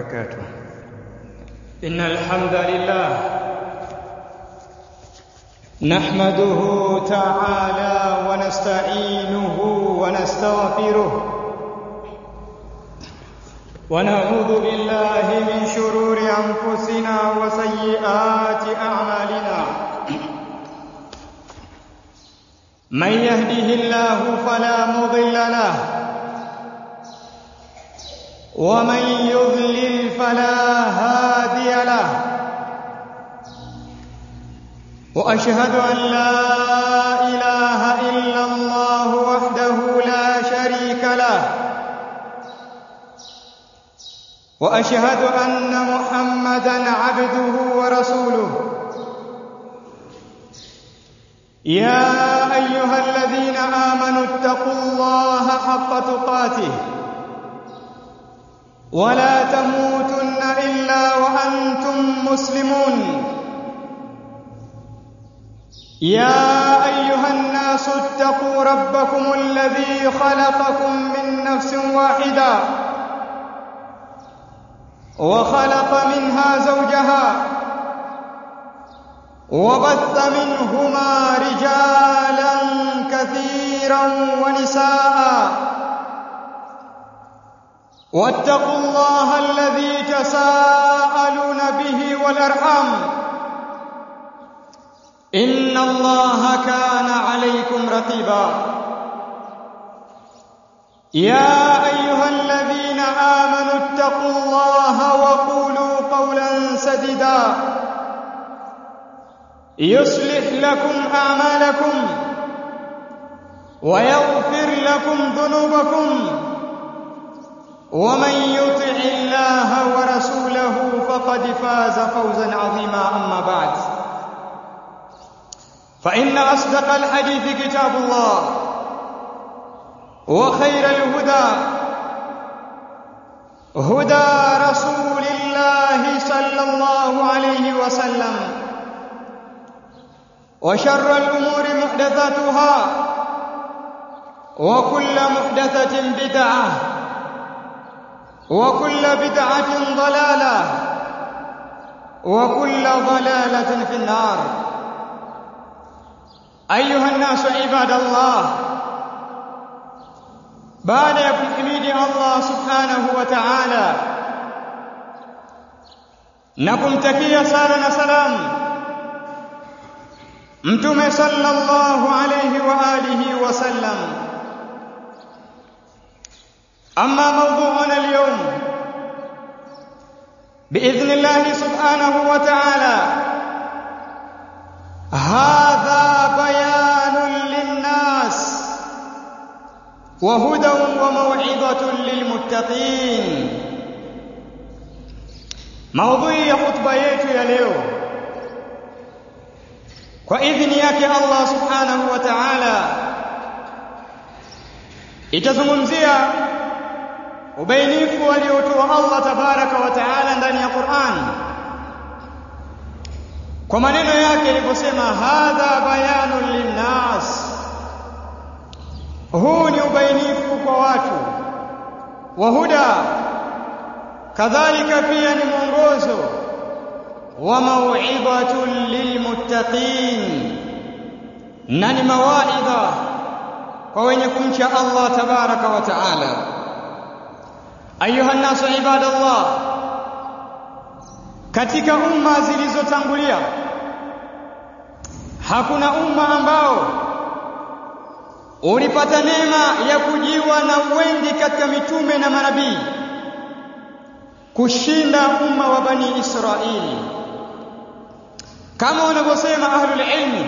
وبركاته. إن الحمد لله نحمده تعالى ونستعينه ونستغفره ونعوذ بالله من شرور أنفسنا وسيئات أعمالنا. من يهده الله فلا مضل له ومن يضلل فلا هادي له. وأشهد أن لا إله إلا الله وحده لا شريك له. وأشهد أن محمدًا عبده ورسوله. يا أيها الذين آمنوا اتقوا الله حق تقاته ولا تموتن إلا وأنتم مسلمون. يا أيها الناس اتقوا ربكم الذي خلقكم من نفس واحدة وخلق منها زوجها وبث منهما رجالا كثيرا ونساء. واتقوا الله الذي تساءلون به والأرحام إن الله كان عليكم رقيبا. يا أيها الذين آمنوا اتقوا الله وقولوا قولا سديدا يصلح لكم أعمالكم ويغفر لكم ذنوبكم ومن يطع الله ورسوله فقد فاز فوزا عظيما. أما بعد فإن أصدق الحديث كتاب الله وخير الهدى هدى رسول الله صلى الله عليه وسلم وشر الأمور محدثاتها وكل محدثة بدعة وكل بدعة ضلالة وكل ضلالة في النار. أيها الناس عباد الله، baada ya kumhimidi Allah subhanahu wa ta'ala na kumtakia sala na salam Mtume sallallahu alayhi wa alihi wa sallam, amma mawdu'una al-yawm bi'idhni Allah subhanahu wa ta'ala hadha bayanun lin-nas وهدى وموعظة للمتقين. Maudhui ya khutba yetu ya leo kwa idhini yake Allah subhanahu wa ta'ala itazungumzia ubainifu aliotoa Allah tabaraka wa ta'ala ndani ya Qur'an kwa maneno yake aliposema hadha bayanun linnas, huu ni ubainifu kwa watu, wa huda, kadhalika pia ni mwongozo, wa mau'idhatun lilmuttaqin, na ni mawaidha kwa wenye kumcha Allah tabaraka wa taala. Ayuha nasu ibadallah, katika umma zilizotangulia hakuna umma ambao ulipata neema ya kujiwa na wengi katika mitume na manabii kushinda umma wa Bani Israili. Kama wanavyosema ahlul ilmi,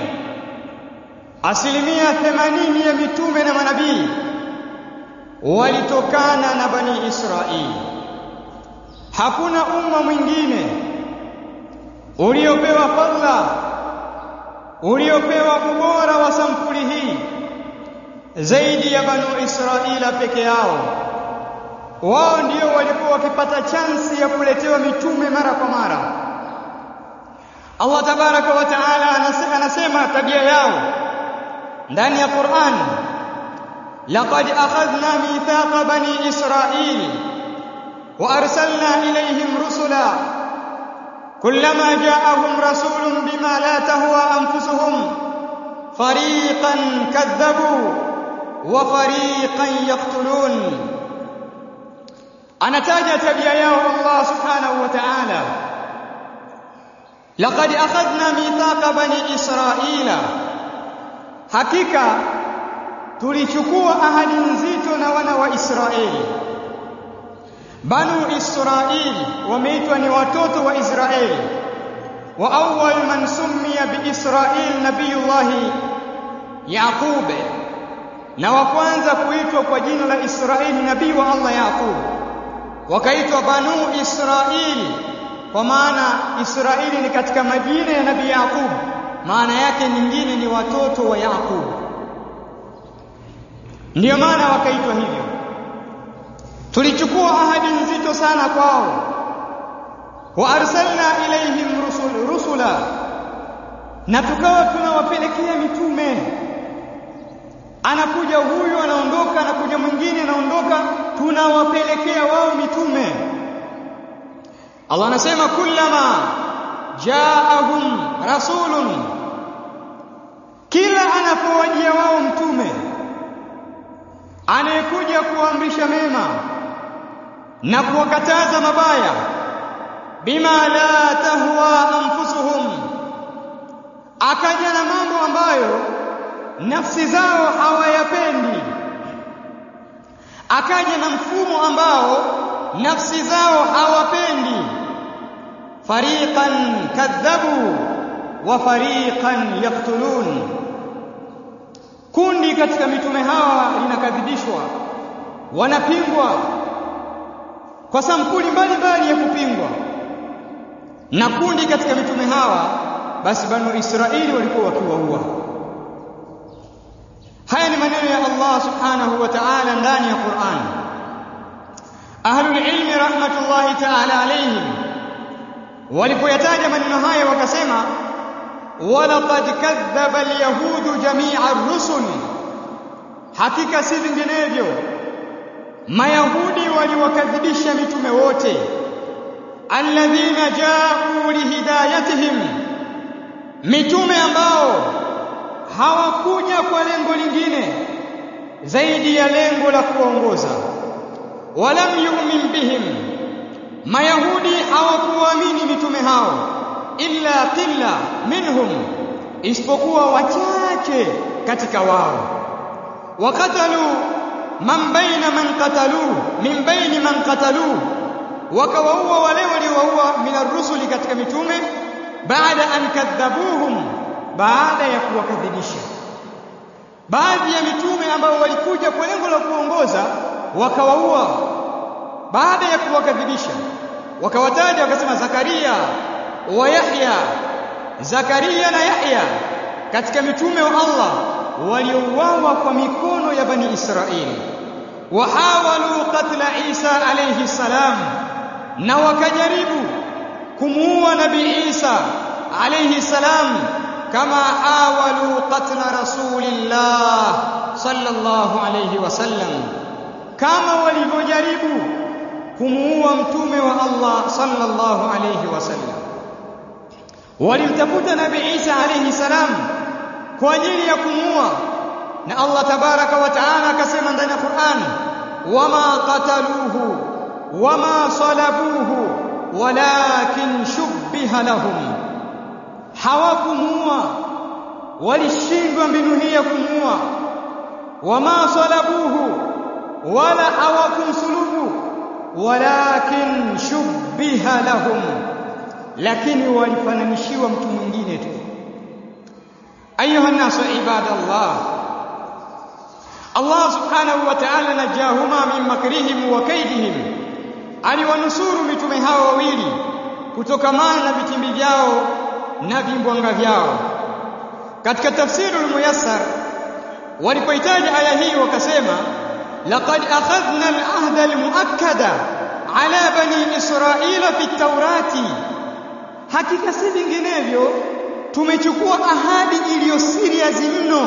80% ya mitume na manabii walitokana na Bani Israili. Hakuna umma mwingine uliopewa fadhila, uliopewa ubora wa sampuli hii zaidi ya Banu Israila peke yao. Wao ndio walikuwa wakipata chansi ya kuletewa mitume mara kwa mara. Allah tabaraka wa taala anasema tabia yao ndani ya Qur'an, laqad akhadhna mithaqa bani Israil وأرسلنا إليهم رسلا كلما جاءهم رسول بما لا تهوى أنفسهم فريقا كذبوا وفريقا يقتلون. anataja tabia yao Allah subhanahu wa ta'ala, laqad akhadna mithaqa bani Israila, hakika tulichukua ahadi nzito na wana wa Israeli. Banu Israili wameitwa ni watoto wa Israeli, wa awwal man summiya bi Israil nabiyullah Yaqub, na wa kwanza kuitwa kwa jina la Israeli nabii wa Allah Yaqub, wakaitwa Banu Israili kwa maana Israili ni katika majina ya nabii Yaqub, maana yake nyingine ni watoto wa Yaqub, ndio maana wakaitwa hivyo. Tulichukua ahadi nzito sana kwao. Wa arsalna ilaihim rusula, na tukawa tunawapelekea mitume. Anakuja huyu anaondoka, anakuja mwingine anaondoka, tunawapelekea wao mitume. Allah anasema kullama jaahum rasulun, kila anapowajia wao mtume anayekuja kuamrisha mema na kuwakataza mabaya, bima la tahwa anfusuhum, akaja na mambo ambayo nafsi zao hawayapendi, akaja na mfumo ambao nafsi zao hawapendi, fariqan kadhabu wa fariqan yaqtulun, kundi katika mitume hawa linakadhibishwa, wanapingwa kwa sampuli mbalimbali ya kupingwa, na kundi katika mitume hawa basi Banu Israili walikuwa wakiwaua. Haya ni maneno ya Allah subhanahu wa ta'ala ndani ya Qur'an. Ahlul ilmi rahmatullahi ta'ala alayhim walipoyataja maneno haya wakasema, walaqad kadhaba alyahudu jami'a ar-rusul, hakika si vinginevyo Mayahudi waliwakadhibisha mitume wote, alladhina ja'u lihidayatihim, mitume ambao hawakuja kwa lengo lingine zaidi ya lengo la kuongoza. Walam yu'min bihim, Mayahudi hawakuamini mitume hao, illa qilla minhum, isipokuwa wachache katika wao. Wakatalu man baina man qatalu min baini man qatalu, wakawaua wale waliowaua minar rusuli, katika mitume, baada an kadhabuhum, baada ya kuwakadhibisha. Baadhi ya mitume ambao walikuja kwa lengo la kuongoza wakawaua baada ya kuwakadhibisha. Wakawataja wakasema Zakaria wa Yahya, Zakaria na Yahya katika mitume wa Allah waliouawa kwa mikono ya Bani Israili. Wahawalu qatla Isa alayhi salam, na wakajaribu kumuua Nabii Isa alayhi salam, kama hawalu qatla Rasulillah sallallahu alayhi wasallam, kama walivyojaribu kumuua mtume wa Allah sallallahu alayhi wasallam. Walimtafuta Nabii Isa alayhi salam kwa ajili ya kumuua, na Allah tabaraka wa taala akasema ndani ya Qur'an, wama qataluhu wama salabuhu walakin shubbiha lahum, hawakumuua, walishindwa mbinu hii ya kumuua. Wama salabuhu, wala hawakumsulubu, walakin shubbiha lahum, lakini walifananishiwa mtu mwingine tu. Ayuha nasu ibadallah, Allah subhanahu wa ta'ala najahuma min makrihim wa kaidihim, aliwanusuru mitume hao wawili kutokamana na vitimbi vyao na vimbwanga vyao. Katika tafsirul muyassar walipoitaja aya hii wakasema, laqad akhadhna al-ahda al-muakkada ala bani Israila fi at-taurati, hakika si vinginevyo tumechukua ahadi iliyo serious mno,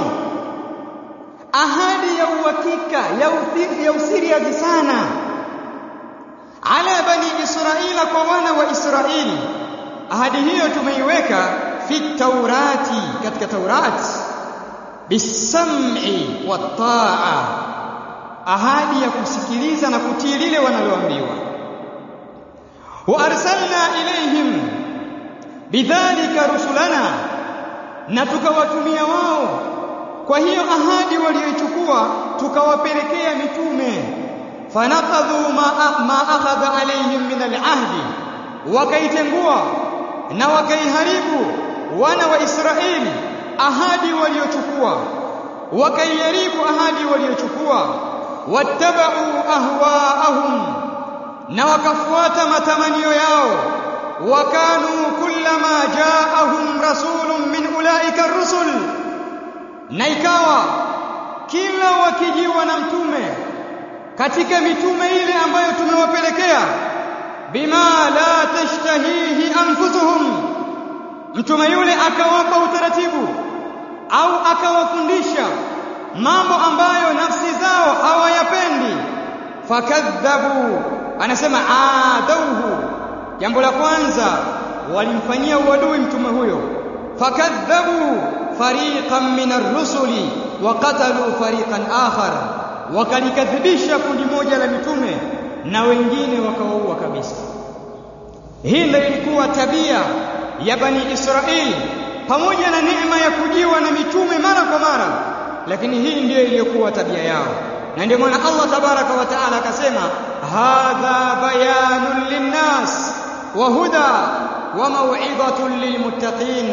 ahadi ya uhakika ya usiriazi sana, ala kwa wana wa Israeli, ahadi hiyo tumeiweka fi Taurati, katika Taurati, bisam'i wa ta'a, ahadi ya kusikiliza na kutii lile wanaloambiwa. Wa arsalna ilayhim bidhalika rusulana, na tukawatumia wao kwa hiyo ahadi walioichukua tukawapelekea mitume. Fanaqadhu ma akhadha alayhim min al-ahdi, wakaitengua na wakaiharibu wana wa Israeli ahadi waliochukua, wakaiharibu ahadi waliochukua. Wattaba'u ahwa'ahum, na wakafuata matamanio yao. Wakanu kullama ja'ahum rasulun min ulaika ar-rusul, na ikawa kila wakijiwa na mtume katika mitume ile ambayo tumewapelekea, bima la tashtahihi anfusuhum, mtume yule akawapa utaratibu au akawafundisha mambo ambayo nafsi zao hawayapendi. Fakadhabu, anasema adauhu, jambo la kwanza walimfanyia uadui mtume huyo. Fakadhabu fariqan min ar-rusuli wa qatalu fariqan akhar, wakalikadhibisha kundi moja la mitume na wengine wakawaua kabisa. Hii ndio ilikuwa tabia ya Bani Israeli, pamoja na neema ya kujiwa na mitume mara kwa mara, lakini hii ndiyo iliyokuwa tabia yao. Na ndio maana Allah tabaraka wa taala akasema, hadha bayanun linnas wa huda wa mau'izatun lilmuttaqin,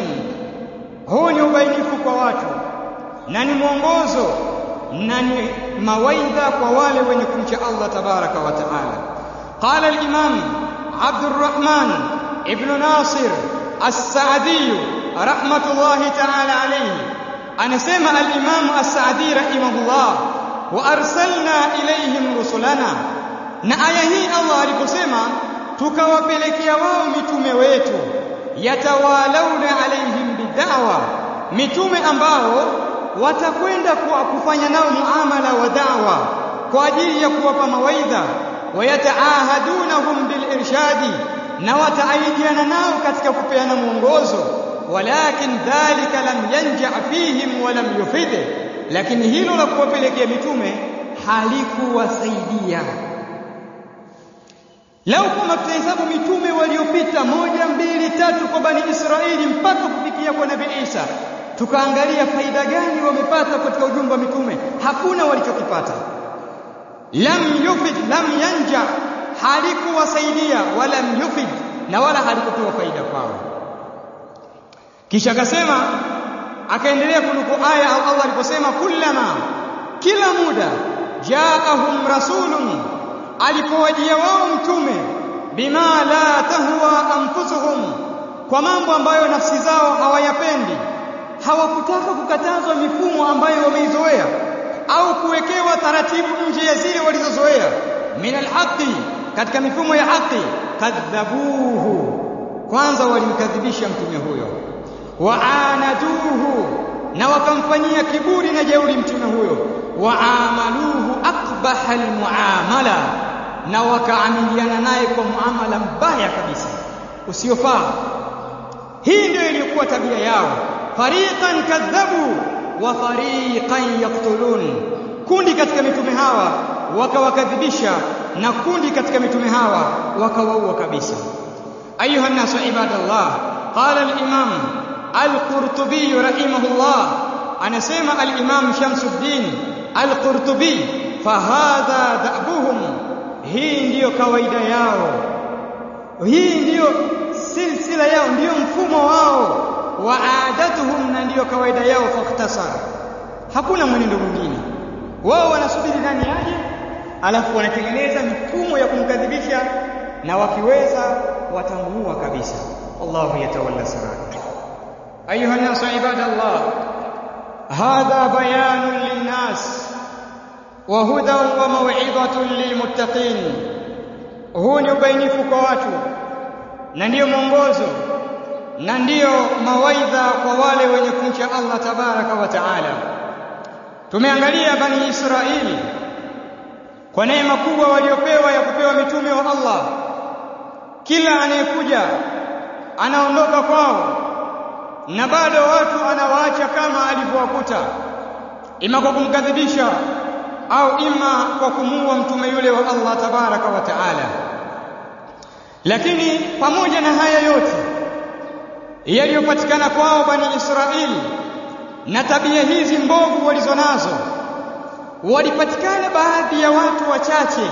huu ni ubainifu kwa watu na ni mwongozo na ni mawaidha kwa wale wenye kumcha Allah tabaraka wa taala. Qala al-imam Abdurrahman ibn Nasir as-Sa'di rahmatullahi ta'ala alayhi, anasema al-imam as-Sa'di rahimahullah, wa arsalna ilayhim rusulana, na aya hii Allah aliposema tukawapelekea wao mitume wetu, yatawalawna alayhim bid'awa, mitume ambao watakwenda kufanya nao muamala wa da'wa kwa ajili ya kuwapa mawaidha. Wayataahadunahum bil irshadi, na wataidiana nao katika kupeana mwongozo. Walakin dhalika lam yanja fihim wa lam yufid, lakini hilo la kuwapelekea mitume halikuwasaidia. Lau kama tutahesabu mitume waliopita 1, 2, 3 kwa Bani Israeli mpaka kufikia kwa Nabii Isa, tukaangalia faida gani wamepata katika ujumbe wa mitume, hakuna walichokipata. Lam yufid, lam yanja, halikuwasaidia, wala yufid, na wala halikutoa faida kwao. Kisha akasema, akaendelea kunuku aya Allah aliposema, kullama, kila muda, jaahum rasulun, alipowajia wao mtume, bima la tahwa anfusuhum, kwa mambo ambayo nafsi zao hawayapendi. Hawakutaka kukatazwa mifumo ambayo wameizoea au kuwekewa taratibu nje ya zile walizozoea. Min alhaqi, katika mifumo ya haki. Kadhabuhu, kwanza walimkadhibisha mtume huyo. Waanaduhu, na wakamfanyia kiburi na jeuri mtume huyo. Waamaluhu aqbaha almuamala, na wakaamiliana naye kwa muamala mbaya kabisa usiofaa. Hii ndio ilikuwa tabia yao. Fariqan kadhabu wa fariqan yaqtulun, kundi katika mitume hawa wakawakadhibisha na kundi katika mitume hawa wakawaua kabisa. Ayuha an-nasu ibadallah, qala al-imam al-Qurtubi rahimahullah, anasema al-imam Shamsuddin al-Qurtubi, fahadha da'buhum, hii ndiyo kawaida yao, hii ndiyo silsila yao, ndiyo mfumo wao. Wa adatuhum, na ndiyo kawaida yao. Fakhtasara, hakuna mwenendo mwingine. Wao wanasubiri nani aje, alafu wanatengeneza mifumo ya kumkadhibisha, na wakiweza watamuua kabisa. Allahu yatawalla sarata. Ayuha an-nasu ibadallah, hadha bayanun linnas wa hudan wa maw'izatun lilmuttaqin, huu ni ubainifu kwa watu na ndiyo mwongozo na ndiyo mawaidha kwa wale wenye kumcha Allah tabaraka wa taala. Tumeangalia Bani Israeli kwa neema kubwa waliopewa ya kupewa mitume wa Allah, kila anayekuja anaondoka kwao na bado watu anawaacha kama alivyowakuta, ima kwa kumkadhibisha au ima kwa kumuua mtume yule wa Allah tabaraka wa taala. Lakini pamoja na haya yote yaliyopatikana kwao Bani Israili na tabia hizi mbovu walizonazo, walipatikana baadhi ya watu wachache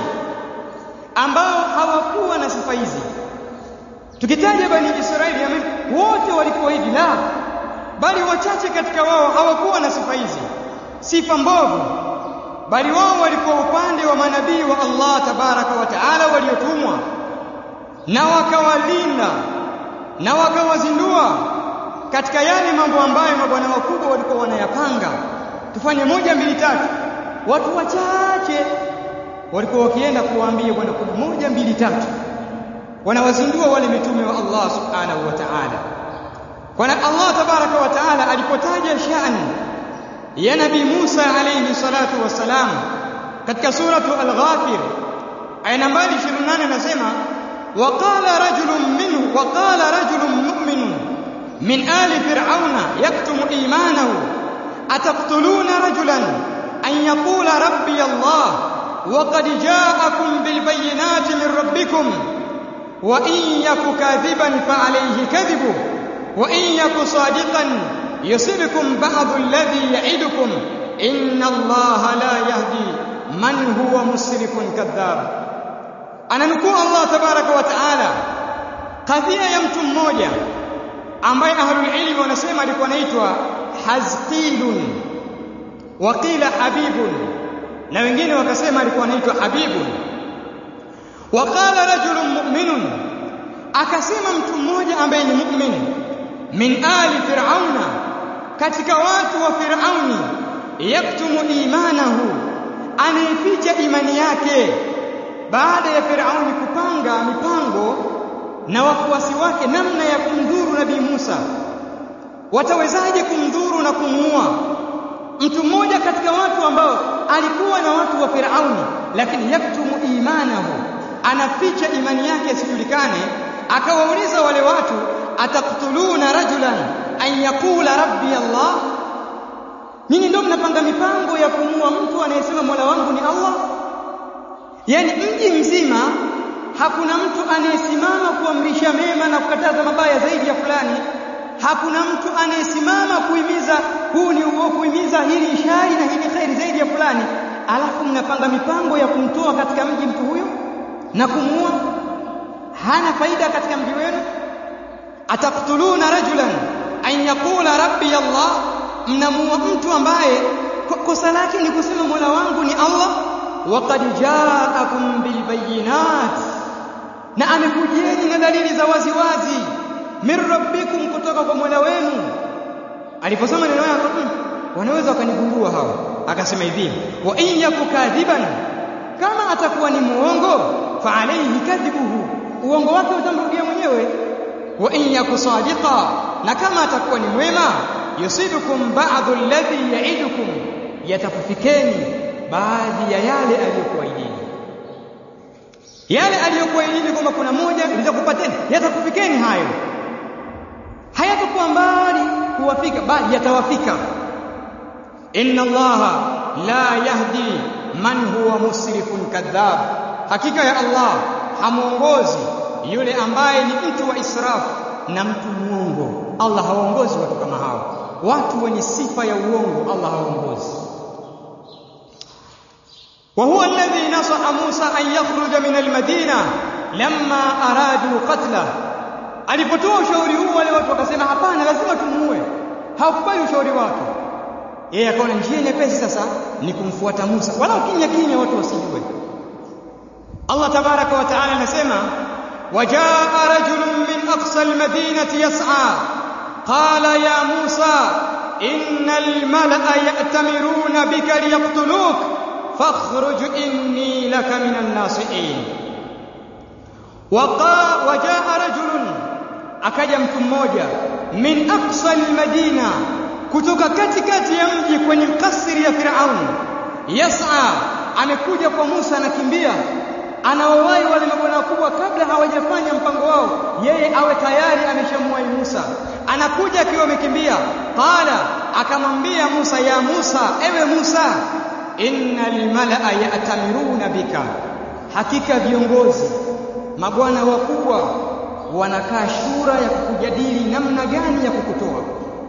ambao hawakuwa na sifa hizi. Tukitaja Bani Israili wote walikuwa hivi? La, bali wachache katika wao hawakuwa na sifa hizi, sifa mbovu, bali wao walikuwa upande wa manabii wa Allah tabaraka wa taala waliotumwa, na wakawalinda na wakawazindua katika yale mambo ambayo mabwana wakubwa walikuwa wanayapanga, tufanye 1 2 3. Watu wachache walikuwa wakienda kuwaambia bwana, kuna 1 2 3, wanawazindua wale mitume wa Allah subhanahu wa ta'ala. Kwa Allah tabaraka wa ta'ala alipotaja sha'ani ya Nabii Musa alayhi salatu wassalam katika suratu Al-Ghafir aya nambari 28, anasema waqala rajulun mu'minun min ali fir'auna yaktumu imanahu ataqtuluna rajulan an yaqula rabbi Allah وقد جاءكم بالبينات من ربكم وإن يك كاذبا فعليه كذبه وإن يك صادقا يصبكم بعض الذي يعدكم إن الله لا يهدي من هو مسرف كذاب. Ananukuu Allah tabaraka wa taala kadhia ya mtu mmoja ambaye ahlul ilmi wanasema alikuwa anaitwa Hazqilun wa qila Habibun, na wengine wakasema alikuwa anaitwa Habibun. Waqala rajulun mu'minun, akasema mtu mmoja ambaye ni mu'min, min ali fir'auna, katika watu wa Firauni, yaktumu imanahu, anayeficha imani yake baada ya Firauni kupanga mipango na wafuasi wake namna ya kumdhuru Nabii Musa. Watawezaje kumdhuru na kumuua mtu mmoja katika watu ambao alikuwa na watu wa Firauni, lakini yaktumu imanahu, anaficha imani yake isijulikane. Akawauliza wale watu, ataqtuluna rajulan an yaqula rabbi Allah, nini ndio mnapanga mipango ya kumuua mtu anayesema Mola wangu ni Allah? Yani mji mzima hakuna mtu anayesimama kuamrisha mema na kukataza mabaya zaidi ya fulani. Hakuna mtu anayesimama kuhimiza huu ni uovu, kuhimiza hili shari na hili khairi zaidi ya fulani, alafu mnapanga mipango ya kumtoa katika mji mtu huyo na kumuua, hana faida katika mji wenu. Ataqtuluna rajulan an yaqula rabbi Allah, mnamuua mtu ambaye kosa lake ni kusema Mola wangu ni Allah. Waqad ja'akum bil bayyinat, na amekujieni na dalili za wazi wazi, min rabbikum, kutoka kwa Mola wenu. Aliposema neno hilo, wanaweza wakanigundua hao. Akasema hivi, wa in yakukadhiban, kama atakuwa ni muongo, fa alayhi kadhibuhu, uongo wake utamrudia mwenyewe. Wa in yakusadiqa, na kama atakuwa ni mwema, yusibukum ba'dhu alladhi ya'idukum, yatakufikeni baadhi ya yale aliyokuahidini. Yale aliyokuahidini kwamba kuna moja nitakupateni, yatakufikeni hayo. Hayatakuwa mbali kuwafika, bali yatawafika. Inna Allaha la yahdi man huwa musrifun kadhab, hakika ya Allah hamuongozi yule ambaye ni mtu wa israfu na mtu muongo. Allah haongozi watu kama hao, watu wenye sifa ya uongo Allah haongozi. وهو الذي نصح موسى أن يخرج من المدينة لما أرادوا قتله. Alipotoa ushauri huu, wale watu wakasema hapana, lazima tumuue. Hawakubali ushauri wake. Yeye akaona njia nyepesi sasa ni kumfuata Musa, wala kimya kimya watu wasijue. Allah tabaraka wa taala anasema, wajaa rajulun min aqsa almadinati yas'a qala ya Musa innal mala'a ya'tamiruna bika liyaqtuluk fakhruj inni laka minan nasihin. Wajaa rajulun, akaja mtu mmoja, min aqsa almadina, kutoka katikati ya mji kwenye kasri ya Firaun, yas'a, amekuja kwa Musa anakimbia, anawawahi wale mabwana wakubwa kabla hawajafanya mpango qala, akamwambia Musa, ya Musa, ewe Musa, innal malaa ya'tamiruna bika, hakika viongozi mabwana wakubwa wanakaa shura ya kukujadili namna gani ya kukutoa,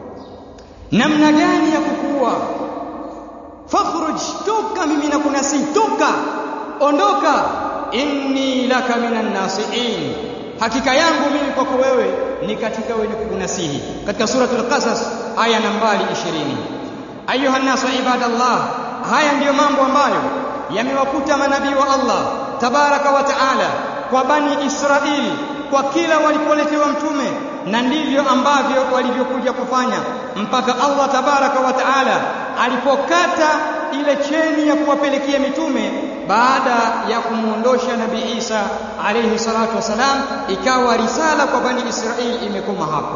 namna gani ya kukuua. Fakhruj, toka, mimi nakunasihi, toka, ondoka, inni laka minan nasihin, hakika yangu mimi kwako wewe ni katika wenye kukunasihi. Katika suratul Qasas aya nambari 20. Ayuha nasu ibadallah, haya ndiyo mambo ambayo yamewakuta manabii wa Allah tabaraka wa taala kwa bani Israili kwa kila walipoletewa mtume, na ndivyo ambavyo walivyokuja kufanya mpaka Allah tabaraka wa taala alipokata ile cheni ya kuwapelekea mitume baada ya kumuondosha Nabii Isa alayhi salatu wasalam, ikawa risala kwa bani Israili imekoma hapa.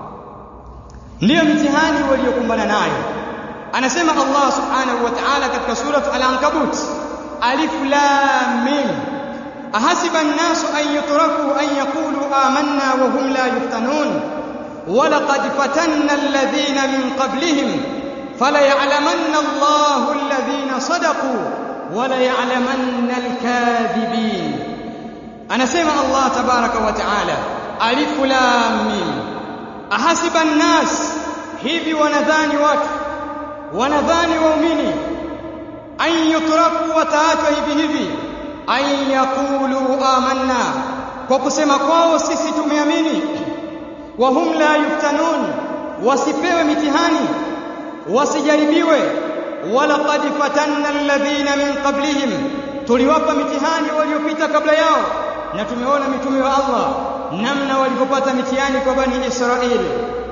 Ndiyo mitihani waliokumbana nayo. Anasema Allah subhanahu wa ta'ala katika surat Al-Ankabut, alif lam mim, ahasiba an-nasu an yutraku an yaqulu amanna wa hum la yuftanun wa laqad fatanna alladhina min qablihim fala ya'lamanna Allahu alladhina sadaqu wa la ya'lamanna al-kadhibin. Anasema Allah tabaraka wa ta'ala, alif lam mim, ahasiba an-nas, hivi wanadhani watu, wanadhani waumini, an yutraku, wataachwa hivi hivi, an yaqulu amanna, kwa kusema kwao sisi tumeamini, wa hum la yuftanun, wasipewe mitihani, wasijaribiwe. Walaqad fatanna alladhina min qablihim, tuliwapa mitihani waliopita kabla yao, na tumeona mitume wa Allah namna walipopata mitihani kwa bani Israili,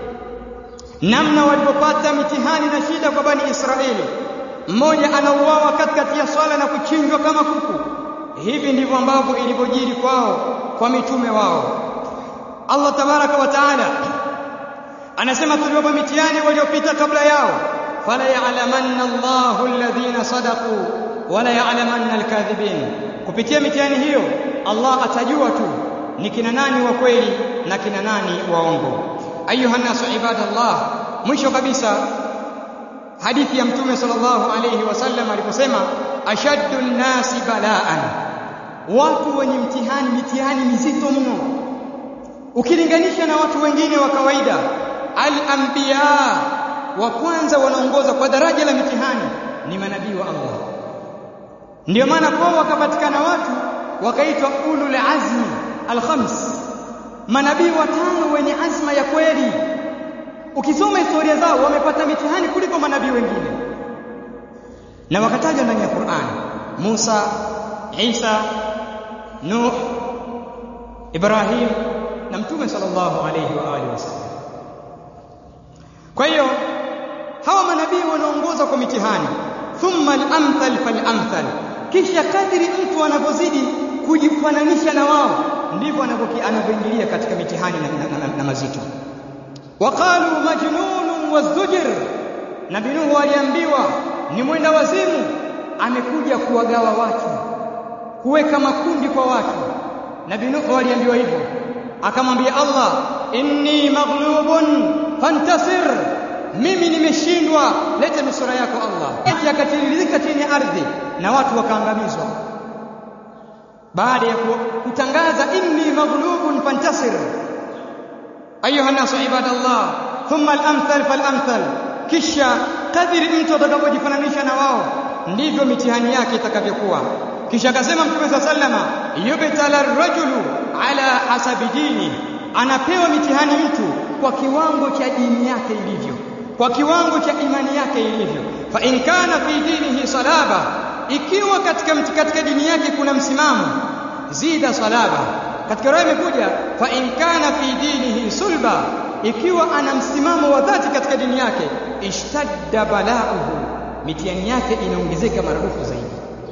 namna walipopata mitihani na shida kwa bani Israili. Mmoja anauawa katikati ya swala na kuchinjwa kama kuku. Hivi ndivyo ambavyo ilivyojiri kwao kwa mitume wao. Allah tabaraka wa taala anasema tuliwapa mitihani waliopita kabla yao, fala ya'lamanna Allahu alladhina sadaqu wa la ya'lamanna alkadhibin. Kupitia mitihani hiyo Allah atajua tu ni kina nani wa kweli na kina nani waongo. Ayuha nasu ibadallah, mwisho kabisa hadithi ya Mtume sallallahu alayhi wasallam aliposema, ashaddu nnasi balaan, watu wenye mitihani mizito mno ukilinganisha na watu wengine wa kawaida. Al-anbiya, wa kwanza wanaongoza kwa daraja la mitihani ni manabii wa Allah. Ndio maana kwao wakapatikana watu wakaitwa ulul azmi al-khams, manabii watano wenye azma ya kweli. Ukisoma historia zao wamepata mitihani kuliko manabii wengine, na wakataja ndani ya Qur'an Musa, Isa, Nuh, Ibrahim na Mtume sallallahu alayhi wa alihi wasallam. Kwa hiyo hawa manabii wanaongoza kwa mitihani. Thumma al-amthal fal-amthal, kisha kadri mtu anavyozidi kujifananisha na wao ndivyo anavyoingilia katika mitihani na mazito. Waqalu majnunun wazdujir, Nabii Nuh aliambiwa ni mwenda wazimu, amekuja kuwagawa watu, kuweka makundi kwa watu. Nabii Nuh aliambiwa hivyo, akamwambia Allah, inni maghlubun fantasir, mimi nimeshindwa, leta nusura yako Allah. Yakatiririka chini ya ardhi na watu wakaangamizwa baada ya kutangaza inni maghlubun fantasir. Ayuha nasu ibadallah, thumma al-amthal fal-amthal, kisha kadiri mtu atakapojifananisha na wao ndivyo mitihani yake itakavyokuwa. Kisha akasema Mtume sallama, yubtala ar-rajulu ala hasabi dini, anapewa mitihani mtu kwa kiwango cha dini yake ilivyo, kwa kiwango cha imani yake ilivyo. Fa in kana fi dinihi salaba, ikiwa katika dini yake kuna msimamo, zida salaba. Katika roho imekuja fa in kana fi dinihi sulba, ikiwa ana msimamo wa dhati katika dini yake, ishtadda balauhu, mitihani yake inaongezeka maradufu zaidi.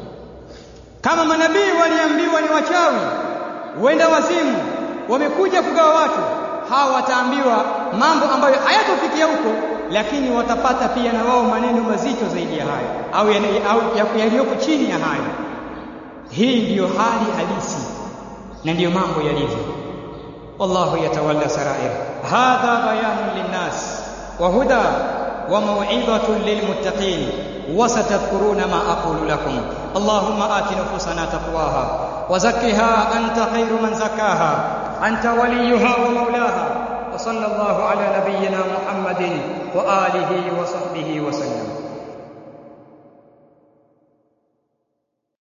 Kama manabii waliambiwa ni wachawi, wenda wazimu, wamekuja kugawa watu, hawa wataambiwa mambo ambayo hayatofikia huko, lakini watapata pia na wao maneno mazito zaidi ya hayo au yaliyoko chini ya hayo. Hii ndiyo hali halisi na ndiyo mambo yalivyo. Wallahu yatawalla sarair. Hadha bayanun linnas وهدى وموعظة للمتقين. وستذكرون ما أقول لكم. اللهم آت نفوسنا تقواها وزكها أنت خير من زكاها أنت وليها ومولاها. وصلى الله على نبينا محمد وآله وصحبه وسلم.